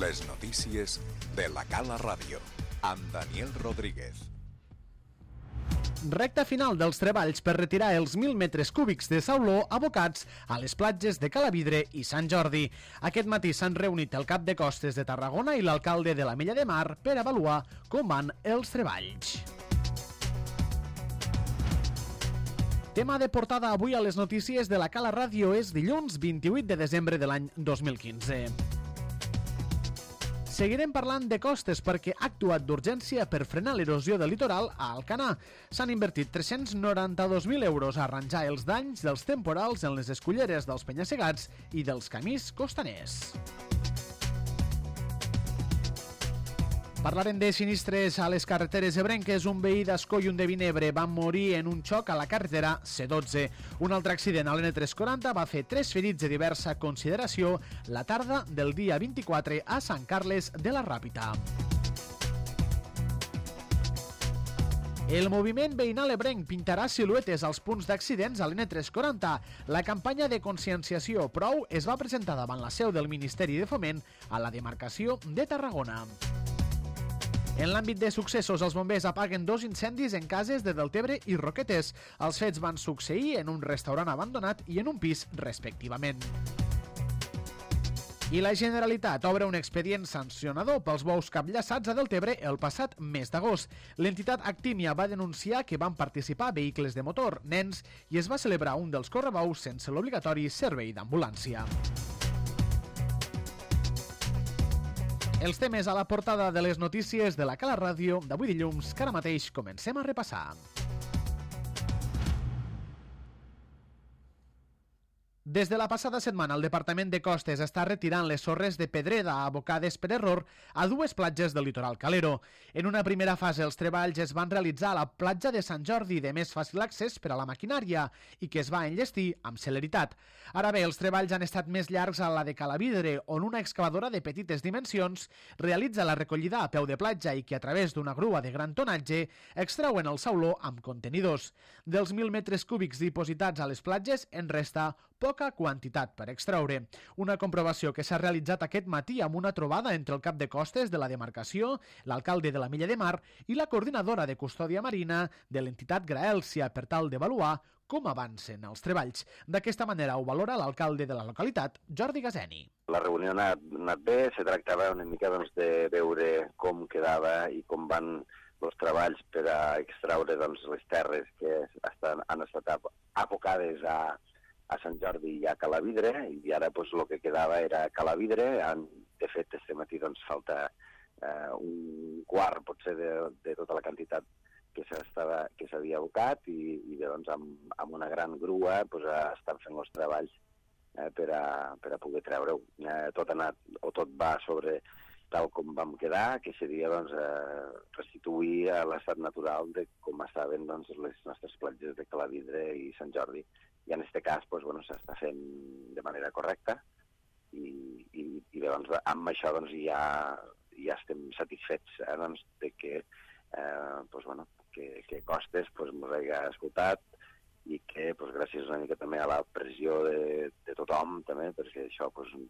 Les notícies de la Cala Ràdio, amb Daniel Rodríguez. Recta final dels treballs per retirar els 1.000 metres cúbics de sauló abocats a les platges de Calavidre i Sant Jordi. Aquest matí s'han reunit el cap de costes de Tarragona i l'alcalde de l'Ametlla de Mar per avaluar com van els treballs. Tema de portada avui a les notícies de la Cala Ràdio és dilluns 28 de desembre de l'any 2015. Seguirem parlant de costes perquè ha actuat d'urgència per frenar l'erosió del litoral a Alcanar. S'han invertit 392.000 euros a arranjar els danys dels temporals en les esculleres dels penya-segats i dels camins costaners. Parlarem de sinistres a les carreteres ebrenques. Un veí d'Ascó i un de Vinebre van morir en un xoc a la carretera C12. Un altre accident a l'N340 va fer 3 ferits de diversa consideració la tarda del dia 24 a Sant Carles de la Ràpita. El moviment veïnal ebrenc pintarà siluetes als punts d'accidents a l'N340. La campanya de conscienciació Prou es va presentar davant la seu del Ministeri de Foment a la demarcació de Tarragona. En l'àmbit de successos, els bombers apaguen 2 incendis en cases de Deltebre i Roquetes. Els fets van succeir en un restaurant abandonat i en un pis, respectivament. I la Generalitat obre un expedient sancionador pels bous capllaçats a Deltebre el passat mes d'agost. L'entitat Actímia va denunciar que van participar vehicles de motor, nens, i es va celebrar un dels correbous sense l'obligatori servei d'ambulància. Els temes a la portada de les notícies de la Cala Ràdio d'avui dilluns, que ara mateix comencem a repassar. Des de la passada setmana, el Departament de Costes està retirant les sorres de pedrera abocades per error a 2 platges del litoral calero. En una primera fase, els treballs es van realitzar a la platja de Sant Jordi, de més fàcil accés per a la maquinària i que es va enllestir amb celeritat. Ara bé, els treballs han estat més llargs a la de Calavidre, on una excavadora de petites dimensions realitza la recollida a peu de platja i que a través d'una grua de gran tonatge extrauen el sauló amb contenidors. Dels 1.000 metres cúbics dipositats a les platges en resta poca quantitat per extraure. Una comprovació que s'ha realitzat aquest matí amb una trobada entre el cap de costes de la demarcació, l'alcalde de l'Ametlla de Mar i la coordinadora de custòdia marina de l'entitat Graèlcia per tal d'avaluar com avancen els treballs. D'aquesta manera ho valora l'alcalde de la localitat, Jordi Gaseni. La reunió ha anat bé, se tractava una mica de veure com quedava i com van els treballs per a extraure les terres que han estat abocades a Sant Jordi i a Calavidre, i ara el que quedava era Calavidre. De fet, este matí falta un quart, potser, de tota la quantitat que s'havia abocat i amb una gran grua estan fent els treballs per a poder treure-ho. Tot va sobre tal com vam quedar, que seria restituir a l'estat natural de com estaven les nostres platges de Calavidre i Sant Jordi. I en aquest cas s'està fent de manera correcta i amb això ja estem satisfets de que Costes ens hagi escoltat i que gràcies una mica també a la pressió de tothom també, perquè això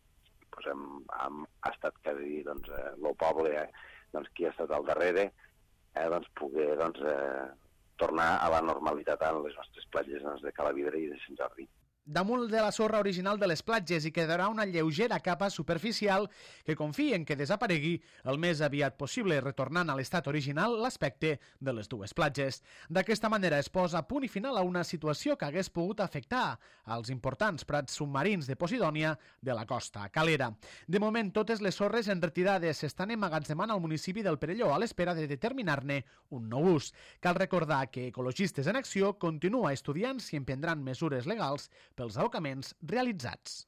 ha estat quasi el poble qui ha estat al darrere, poder tornar a la normalitat a les nostres platges de Calavidre i de Sant Jordi. Damunt de la sorra original de les platges hi quedarà una lleugera capa superficial que confien que desaparegui el més aviat possible, retornant a l'estat original l'aspecte de les 2 platges. D'aquesta manera es posa punt i final a una situació que hagués pogut afectar als importants prats submarins de Posidònia de la costa calera. De moment, totes les sorres enretirades s'estan emmagatzemant al municipi del Perelló a l'espera de determinar-ne un nou ús. Cal recordar que Ecologistes en Acció continua estudiant si emprendran mesures legals pels abocaments realitzats.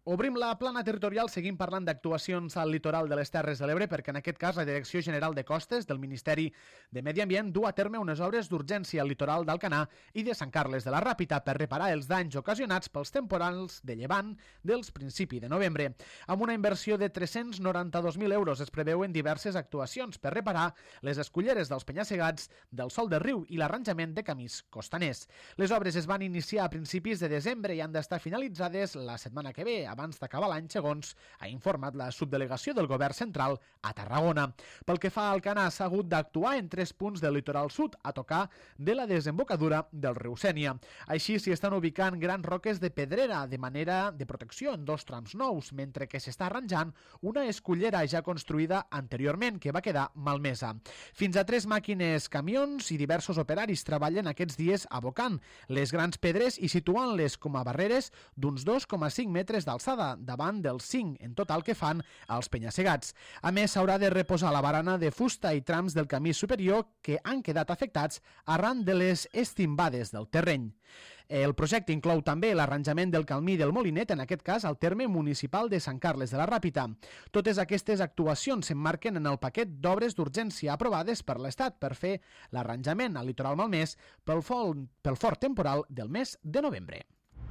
Obrim la plana territorial, seguim parlant d'actuacions al litoral de les Terres de l'Ebre, perquè en aquest cas la Direcció General de Costes del Ministeri de Medi Ambient du a terme unes obres d'urgència al litoral d'Alcanar i de Sant Carles de la Ràpita per reparar els danys ocasionats pels temporals de llevant dels principis de novembre. Amb una inversió de 392.000 euros es preveuen diverses actuacions per reparar les esculleres dels penya-segats del sòl del riu i l'arranjament de camins costaners. Les obres es van iniciar a principis de desembre i han d'estar finalitzades la setmana que ve, abans d'acabar l'any, segons ha informat la subdelegació del Govern Central a Tarragona. Pel que fa a Alcanar, s'ha hagut d'actuar en 3 punts del litoral sud, a tocar de la desembocadura del riu Sénia. Així s'hi estan ubicant grans roques de pedrera de manera de protecció en 2 trams nous, mentre que s'està arranjant una escullera ja construïda anteriorment, que va quedar malmesa. Fins a 3 màquines, camions i diversos operaris treballen aquests dies abocant les grans pedres i situant-les com a barreres d'uns 2,5 metres d'alçada davant dels 5 en total que fan els penya-segats. A més, s'haurà de reposar la barana de fusta i trams del camí superior que han quedat afectats arran de les estimbades del terreny. El projecte inclou també l'arranjament del camí del Molinet, en aquest cas al terme municipal de Sant Carles de la Ràpita. Totes aquestes actuacions s'emmarquen en el paquet d'obres d'urgència aprovades per l'Estat per fer l'arranjament al litoral malmès pel fort temporal del mes de novembre.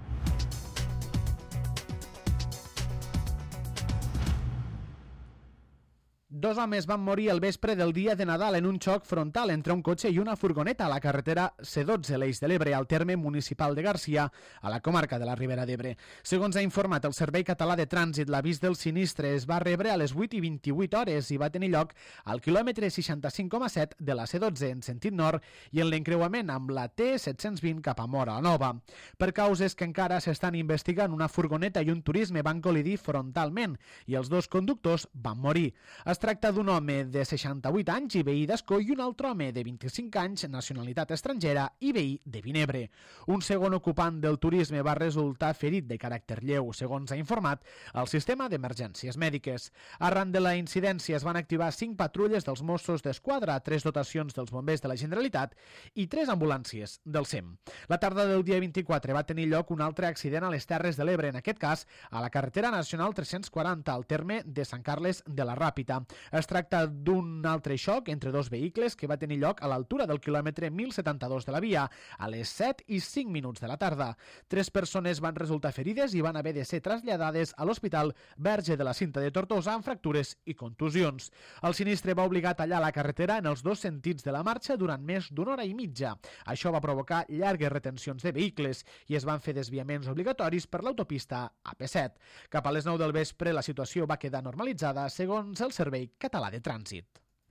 Dos homes van morir el vespre del dia de Nadal en un xoc frontal entre un cotxe i una furgoneta a la carretera C12, l'Eix de l'Ebre, al terme municipal de Garcia, a la comarca de la Ribera d'Ebre. Segons ha informat el Servei Català de Trànsit, l'avís del sinistre es va rebre a les 8:28 hores i va tenir lloc al quilòmetre 65,7 de la C12 en sentit nord i en l'encreuament amb la T720 cap a Móra la Nova. Per causes que encara s'estan investigant, una furgoneta i un turisme van col·lidir frontalment i els 2 conductors van morir. Es tracta d'un home de 68 anys i veí d'Ascó i un altre home de 25 anys, nacionalitat estrangera i veí de Vinebre. Un segon ocupant del turisme va resultar ferit de caràcter lleu, segons ha informat el sistema d'emergències mèdiques. Arran de la incidència es van activar 5 patrulles dels Mossos d'Esquadra, 3 dotacions dels bombers de la Generalitat i 3 ambulàncies del SEM. La tarda del dia 24 va tenir lloc un altre accident a les Terres de l'Ebre, en aquest cas a la carretera nacional 340, al terme de Sant Carles de la Ràpita. Es tracta d'un altre xoc entre 2 vehicles que va tenir lloc a l'altura del quilòmetre 1072 de la via, a les 7:05 de la tarda. 3 persones van resultar ferides i van haver de ser traslladades a l'Hospital Verge de la Cinta de Tortosa amb fractures i contusions. El sinistre va obligar a tallar la carretera en els 2 sentits de la marxa durant més d'una hora i mitja. Això va provocar llargues retencions de vehicles i es van fer desviaments obligatoris per l'autopista AP7. Cap a les 9 del vespre la situació va quedar normalitzada, segons el Servei Català de Trànsit.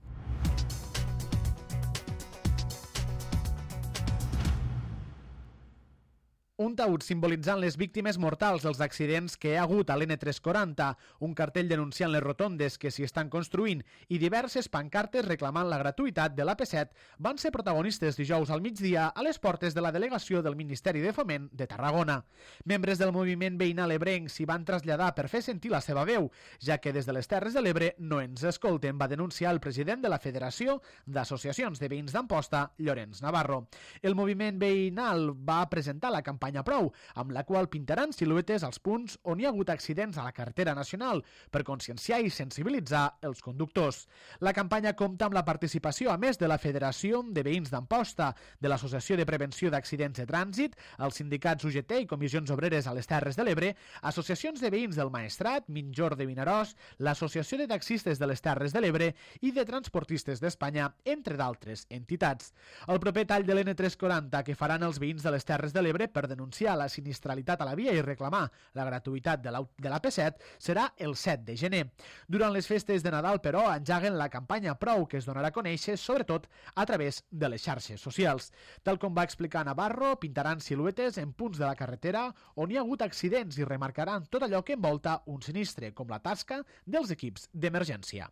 Un taüt simbolitzant les víctimes mortals dels accidents que hi ha hagut a l'N340, un cartell denunciant les rotondes que s'hi estan construint i diverses pancartes reclamant la gratuïtat de l'AP7 van ser protagonistes dijous al migdia a les portes de la delegació del Ministeri de Foment de Tarragona. Membres del moviment veïnal ebrenc s'hi van traslladar per fer sentir la seva veu, ja que des de les Terres de l'Ebre no ens escolten, va denunciar el president de la Federació d'Associacions de Veïns d'Amposta, Llorenç Navarro. El moviment veïnal va presentar la campanya Prou, amb la qual pintaran siluetes als punts on hi ha hagut accidents a la carretera nacional per conscienciar i sensibilitzar els conductors. La campanya compta amb la participació, a més de la Federació de Veïns d'Amposta, de l'Associació de Prevenció d'Accidents de Trànsit, els sindicats UGT i comissions obreres a les Terres de l'Ebre, associacions de veïns del Maestrat, Migjorn de Vinaròs, l'Associació de Taxistes de les Terres de l'Ebre i de Transportistes d'Espanya, entre d'altres entitats. El proper tall de l'N340 que faran els veïns de les Terres de l'Ebre per denunciar la sinistralitat a la via i reclamar la gratuïtat de l'AP7 serà el 7 de gener. Durant les festes de Nadal, però, engeguen la campanya Prou, que es donarà a conèixer sobretot a través de les xarxes socials. Tal com va explicar Navarro, pintaran siluetes en punts de la carretera on hi ha hagut accidents i remarcaran tot allò que envolta un sinistre, com la tasca dels equips d'emergència.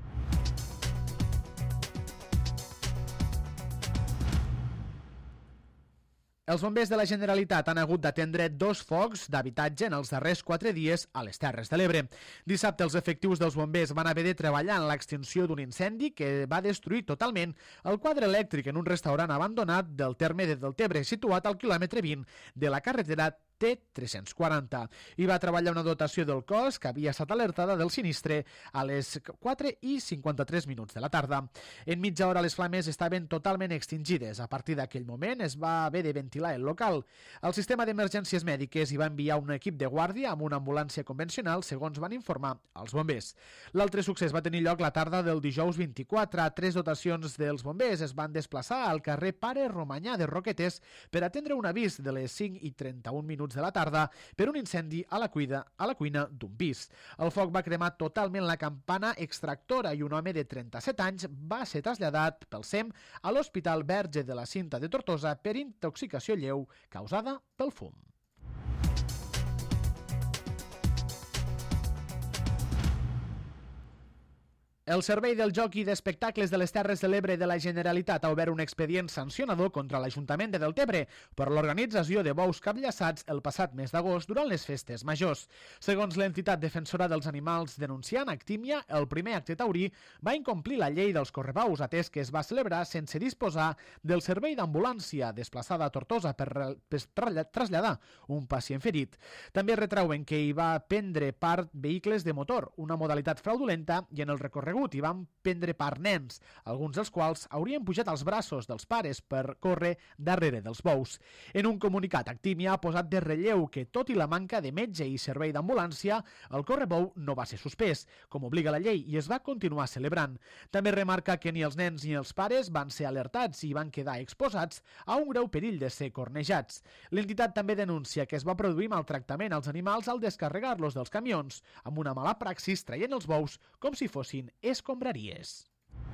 Els bombers de la Generalitat han hagut d'atendre 2 focs d'habitatge en els darrers 4 dies a les Terres de l'Ebre. Dissabte els efectius dels bombers van haver de treballar en l'extinció d'un incendi que va destruir totalment el quadre elèctric en un restaurant abandonat del terme de Deltebre, situat al quilòmetre 20 de la carretera T340. Hi va treballar una dotació del cos que havia estat alertada del sinistre a les 4:53 de la tarda. En mitja hora les flames estaven totalment extingides. A partir d'aquell moment es va haver de ventilar el local. El sistema d'emergències mèdiques hi va enviar un equip de guàrdia amb una ambulància convencional, segons van informar els bombers. L'altre succés va tenir lloc la tarda del dijous 24. 3 dotacions dels bombers es van desplaçar al carrer Pare Romanyà de Roquetes per atendre un avís de les 5:31 de la tarda per un incendi a la cuina d'un pis. El foc va cremar totalment la campana extractora i un home de 37 anys va ser traslladat pel SEM a l'Hospital Verge de la Cinta de Tortosa per intoxicació lleu causada pel fum. El Servei del Joc i d'Espectacles de les Terres de l'Ebre de la Generalitat ha obert un expedient sancionador contra l'Ajuntament de Deltebre per l'organització de bous capllaçats el passat mes d'agost durant les festes majors. Segons l'entitat defensora dels animals denunciant, Actímia, el primer acte taurí, va incomplir la llei dels correbous, atès que es va celebrar sense disposar del servei d'ambulància desplaçada a Tortosa per traslladar un pacient ferit. També retrauen que hi va prendre part vehicles de motor, una modalitat fraudulenta, i en el recorregut hi van prendre part nens, alguns dels quals haurien pujat als braços dels pares per córrer darrere dels bous. En un comunicat, Actímia ha posat de relleu que, tot i la manca de metge i servei d'ambulància, el correbou no va ser suspès, com obliga la llei, i es va continuar celebrant. També remarca que ni els nens ni els pares van ser alertats i van quedar exposats a un greu perill de ser cornejats. L'entitat també denuncia que es va produir maltractament als animals al descarregar-los dels camions, amb una mala praxis traient els bous com si fossin escombraries.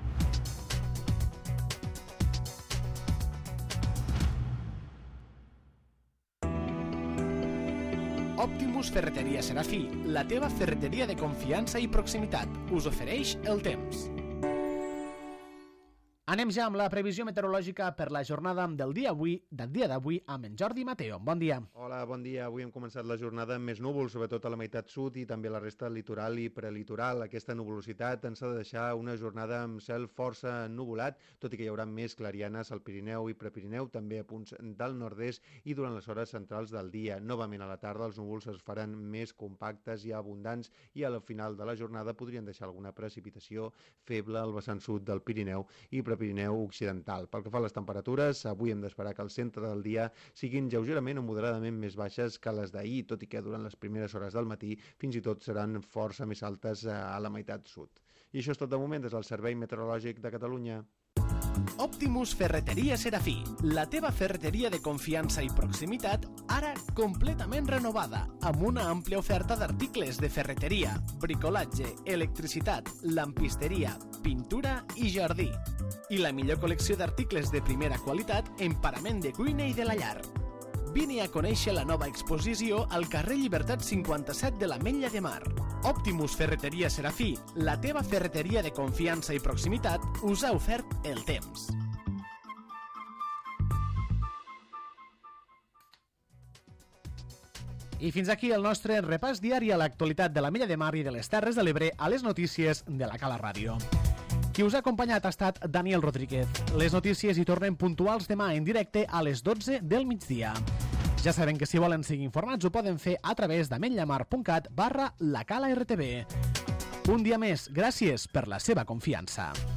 Optimus Ferreteria Serafí, la teva ferreteria de confiança i proximitat, us ofereix el temps. Anem ja amb la previsió meteorològica per la jornada del dia d'avui amb en Jordi Mateo. Bon dia. Hola, bon dia. Avui hem començat la jornada amb més núvols, sobretot a la meitat sud i també a la resta del litoral i prelitoral. Aquesta nuvolositat ens ha de deixar una jornada amb cel força ennuvolat, tot i que hi haurà més clarianes al Pirineu i Prepirineu, també a punts del nord-est i durant les hores centrals del dia. Novament a la tarda els núvols es faran més compactes i abundants i al final de la jornada podrien deixar alguna precipitació feble al vessant sud del Pirineu i Pirineu occidental. Pel que fa a les temperatures, avui hem d'esperar que al centre del dia siguin lleugerament o moderadament més baixes que les d'ahir, tot i que durant les primeres hores del matí fins i tot seran força més altes a la meitat sud. I això és tot de moment des del Servei Meteorològic de Catalunya. Optimus Ferreteria Serafí, la teva ferreteria de confiança i proximitat, ara completament renovada, amb una àmplia oferta d'articles de ferreteria, bricolatge, electricitat, lampisteria, pintura i jardí. I la millor col·lecció d'articles de primera qualitat en parament de cuina i de la llar. Vine a conèixer la nova exposició al carrer Llibertat 57 de l'Ametlla de Mar. Optimus Ferreteria Serafí, la teva ferreteria de confiança i proximitat, us ha ofert el temps. I fins aquí el nostre repàs diari a l'actualitat de l'Ametlla de Mar i de les Terres de l'Ebre a les notícies de la Cala Ràdio. Qui us ha acompanyat ha estat Daniel Rodríguez. Les notícies hi tornen puntuals demà en directe a les 12 del migdia. Ja saben que si volen seguir informats ho poden fer a través d'ametllamar.cat/lacala-rtb. Un dia més, gràcies per la seva confiança.